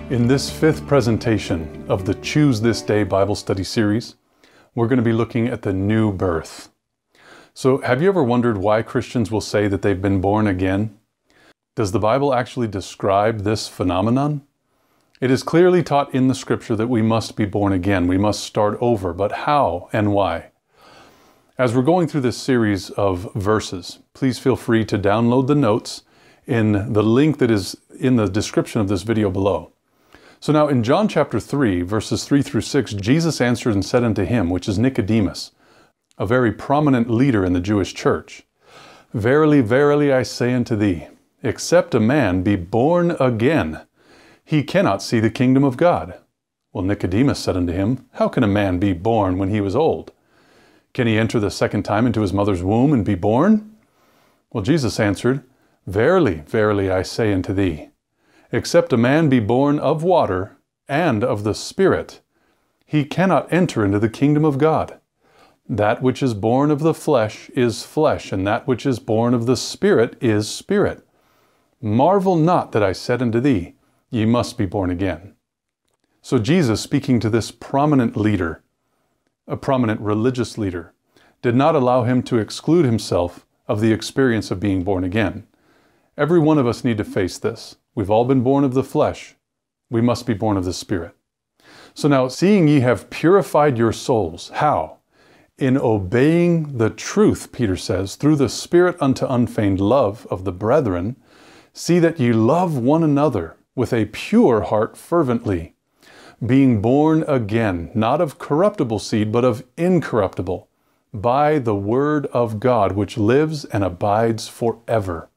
In this fifth presentation of the Choose This Day Bible Study series, we're going to be looking at the new birth. So have you ever wondered why Christians will say that they've been born again? Does the Bible actually describe this phenomenon? It is clearly taught in the scripture that we must be born again. We must start over, but how and why? As we're going through this series of verses, please feel free to download the notes in the link that is in the description of this video below. So now in John chapter 3, verses 3 through 6, Jesus answered and said unto him, which is Nicodemus, a very prominent leader in the Jewish church, Verily, verily, I say unto thee, except a man be born again, he cannot see the kingdom of God. Well, Nicodemus said unto him, How can a man be born when he was old? Can he enter the second time into his mother's womb and be born? Well, Jesus answered, Verily, verily, I say unto thee, except a man be born of water and of the Spirit, he cannot enter into the kingdom of God. That which is born of the flesh is flesh, and that which is born of the Spirit is spirit. Marvel not that I said unto thee, Ye must be born again. So Jesus, speaking to this prominent leader, a prominent religious leader, did not allow him to exclude himself of the experience of being born again. Every one of us need to face this. We've all been born of the flesh. We must be born of the Spirit. So now, seeing ye have purified your souls, how? In obeying the truth, Peter says, through the Spirit unto unfeigned love of the brethren, see that ye love one another with a pure heart fervently, being born again, not of corruptible seed, but of incorruptible, by the word of God, which lives and abides forever.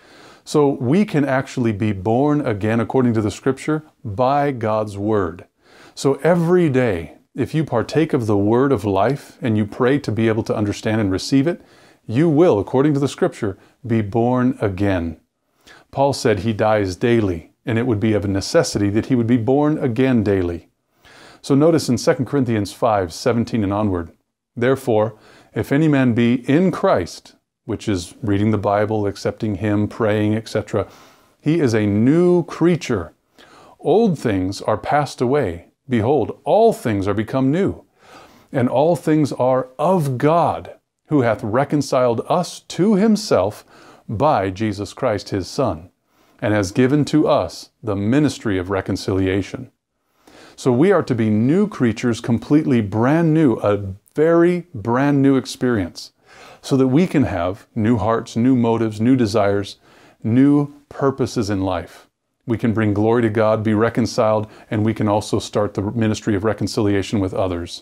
So we can actually be born again, according to the scripture, by God's word. So every day, if you partake of the word of life and you pray to be able to understand and receive it, you will, according to the scripture, be born again. Paul said he dies daily, and it would be of a necessity that he would be born again daily. So notice in 2 Corinthians 5:17 and onward, Therefore, if any man be in Christ, which is reading the Bible, accepting Him, praying, etc., he is a new creature. Old things are passed away. Behold, all things are become new. And all things are of God, who hath reconciled us to Himself by Jesus Christ His Son, and has given to us the ministry of reconciliation. So we are to be new creatures, completely brand new, a very brand new experience, so that we can have new hearts, new motives, new desires, new purposes in life. We can bring glory to God, be reconciled, and we can also start the ministry of reconciliation with others.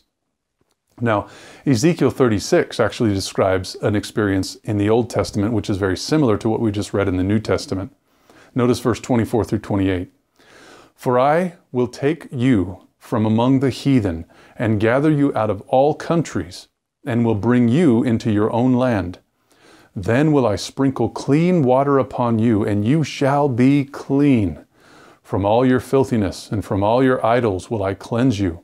Now, Ezekiel 36 actually describes an experience in the Old Testament, which is very similar to what we just read in the New Testament. Notice verse 24 through 28. For I will take you from among the heathen, and gather you out of all countries, and will bring you into your own land. Then will I sprinkle clean water upon you, and you shall be clean. From all your filthiness and from all your idols will I cleanse you.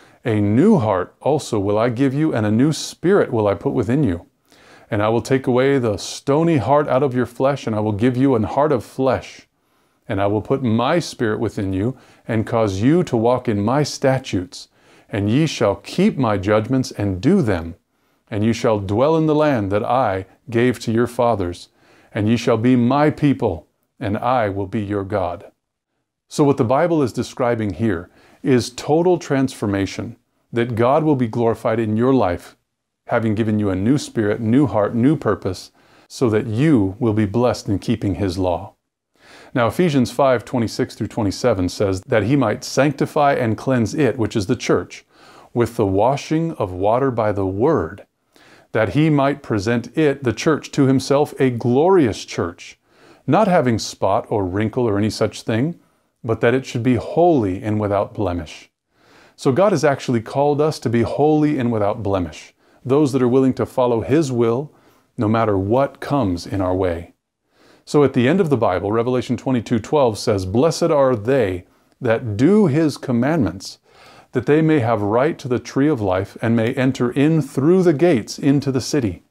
A new heart also will I give you, and a new spirit will I put within you. And I will take away the stony heart out of your flesh, and I will give you an heart of flesh. And I will put my spirit within you, and cause you to walk in my statutes. And ye shall keep my judgments and do them. And ye shall dwell in the land that I gave to your fathers. And ye shall be my people, and I will be your God. So what the Bible is describing here is total transformation, that God will be glorified in your life, having given you a new spirit, new heart, new purpose, so that you will be blessed in keeping His law. Now, Ephesians 5:26 through 27 says that He might sanctify and cleanse it, which is the church, with the washing of water by the word, that He might present it, the church, to Himself a glorious church, not having spot or wrinkle or any such thing, but that it should be holy and without blemish. So God has actually called us to be holy and without blemish, those that are willing to follow His will, no matter what comes in our way. So at the end of the Bible, Revelation 22:12 says, Blessed are they that do His commandments, that they may have right to the tree of life and may enter in through the gates into the city.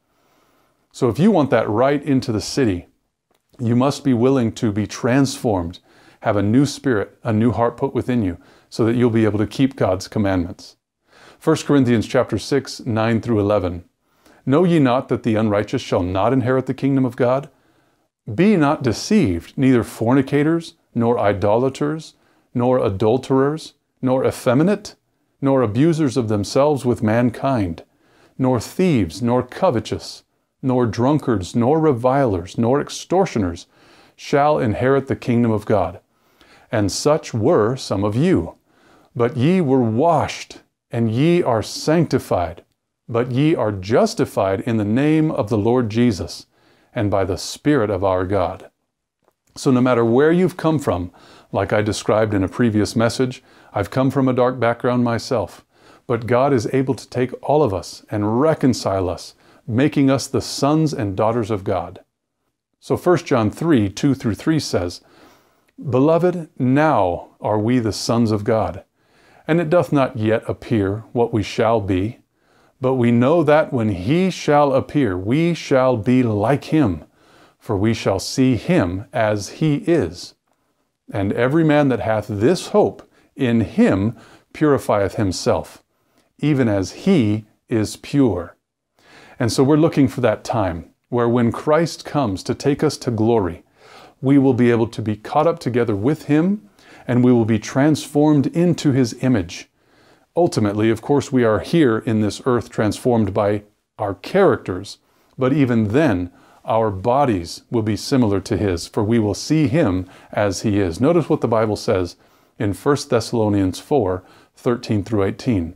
So if you want that right into the city, you must be willing to be transformed have a new spirit, a new heart put within you, so that you'll be able to keep God's commandments. 1 Corinthians chapter 6, 9 through 11. Know ye not that the unrighteous shall not inherit the kingdom of God? Be not deceived, neither fornicators, nor idolaters, nor adulterers, nor effeminate, nor abusers of themselves with mankind, nor thieves, nor covetous, nor drunkards, nor revilers, nor extortioners shall inherit the kingdom of God. And such were some of you. But ye were washed, and ye are sanctified, but ye are justified in the name of the Lord Jesus, and by the Spirit of our God. So no matter where you've come from, like I described in a previous message, I've come from a dark background myself, but God is able to take all of us and reconcile us, making us the sons and daughters of God. So 1 John 3, 2 through 3 says, Beloved, now are we the sons of God, and it doth not yet appear what we shall be, but we know that when he shall appear, we shall be like him, for we shall see him as he is. And every man that hath this hope in him purifieth himself, even as he is pure. And so we're looking for that time where when Christ comes to take us to glory, we will be able to be caught up together with him, and we will be transformed into his image. Ultimately, of course, we are here in this earth transformed by our characters, but even then, our bodies will be similar to his, for we will see him as he is. Notice what the Bible says in 1 Thessalonians 4, 13 through 18.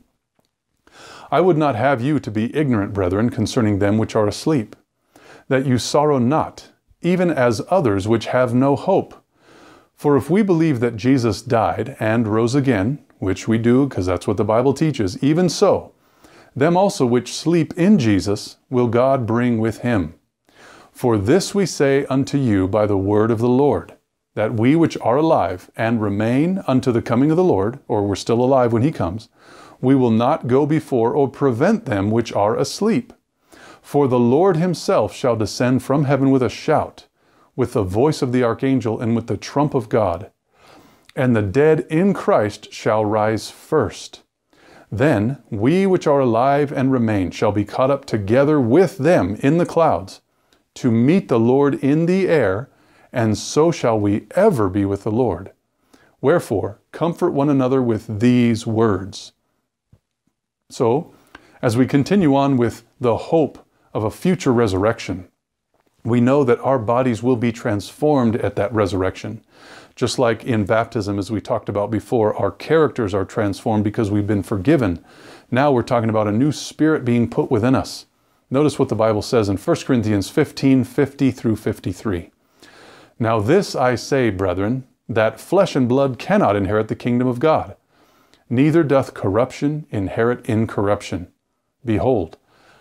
I would not have you to be ignorant, brethren, concerning them which are asleep, that you sorrow not, even as others which have no hope. For if we believe that Jesus died and rose again, which we do, because that's what the Bible teaches, even so, them also which sleep in Jesus will God bring with him. For this we say unto you by the word of the Lord, that we which are alive and remain unto the coming of the Lord, or we're still alive when he comes, we will not go before or prevent them which are asleep. For the Lord himself shall descend from heaven with a shout, with the voice of the archangel, and with the trump of God. And the dead in Christ shall rise first. Then we which are alive and remain shall be caught up together with them in the clouds, to meet the Lord in the air, and so shall we ever be with the Lord. Wherefore, comfort one another with these words. So, as we continue on with the hope of a future resurrection, we know that our bodies will be transformed at that resurrection. Just like in baptism, as we talked about before, our characters are transformed because we've been forgiven. Now we're talking about a new spirit being put within us. Notice what the Bible says in 1 Corinthians 15, 50 through 53. Now this I say, brethren, that flesh and blood cannot inherit the kingdom of God, neither doth corruption inherit incorruption. Behold,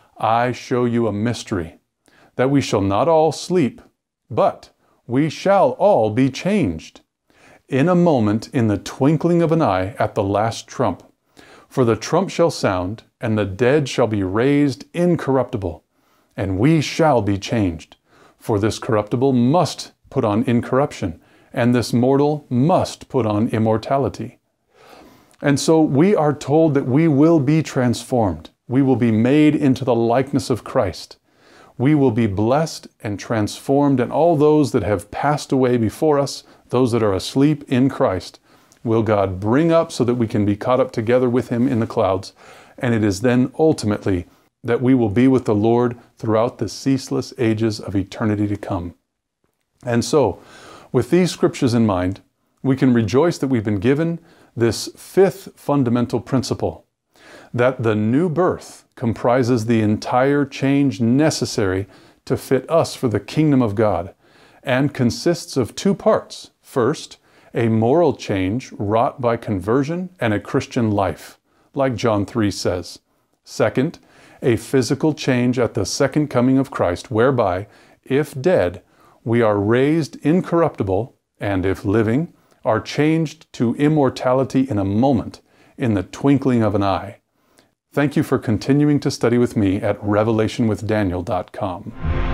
I show you a mystery, that we shall not all sleep, but we shall all be changed. In a moment, in the twinkling of an eye, at the last trump. For the trump shall sound, and the dead shall be raised incorruptible, and we shall be changed. For this corruptible must put on incorruption, and this mortal must put on immortality. And so we are told that we will be transformed. We will be made into the likeness of Christ. We will be blessed and transformed, and all those that have passed away before us, those that are asleep in Christ, will God bring up so that we can be caught up together with him in the clouds. And it is then ultimately that we will be with the Lord throughout the ceaseless ages of eternity to come. And so, with these scriptures in mind, we can rejoice that we've been given this fifth fundamental principle, that the new birth comprises the entire change necessary to fit us for the kingdom of God, and consists of two parts. First, a moral change wrought by conversion and a Christian life, like John 3 says. Second, a physical change at the second coming of Christ, whereby, if dead, we are raised incorruptible, and if living, are changed to immortality in a moment, in the twinkling of an eye. Thank you for continuing to study with me at RevelationWithDaniel.com.